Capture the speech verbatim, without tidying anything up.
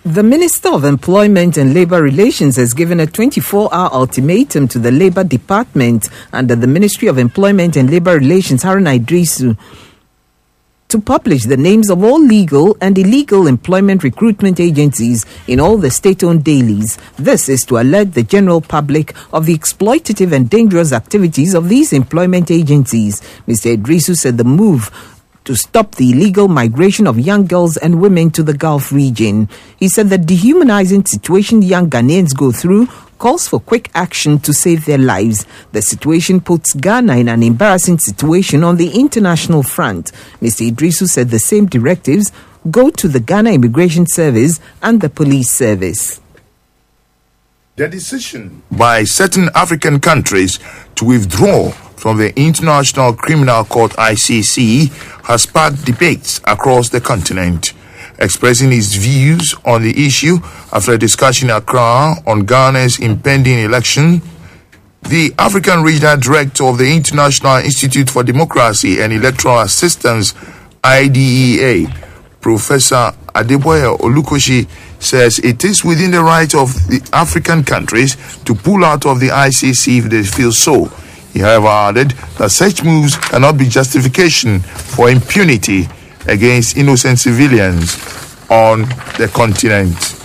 The Minister of Employment and Labour Relations has given a twenty-four hour ultimatum to the Labour Department under the Ministry of Employment and Labour Relations, Haruna Iddrisu, to publish the names of all legal and illegal employment recruitment agencies in all the state-owned dailies. This is to alert the general public of the exploitative and dangerous activities of these employment agencies. Mister Iddrisu said the move to stop the illegal migration of young girls and women to the Gulf region. He said the dehumanizing situation young Ghanaians go through calls for quick action to save their lives. The situation puts Ghana in an embarrassing situation on the international front. Mister Iddrisu said the same directives go to the Ghana Immigration Service and the Police Service. The decision by certain African countries to withdraw from the International Criminal Court I C C has sparked debates across the continent. Expressing his views on the issue after a discussion in Accra on Ghana's impending election, the African Regional Director of the International Institute for Democracy and Electoral Assistance, I D E A, Professor Adeboye Olukoshi, says it is within the right of the African countries to pull out of the I C C if they feel so. He, however, added that such moves cannot be justification for impunity against innocent civilians on the continent.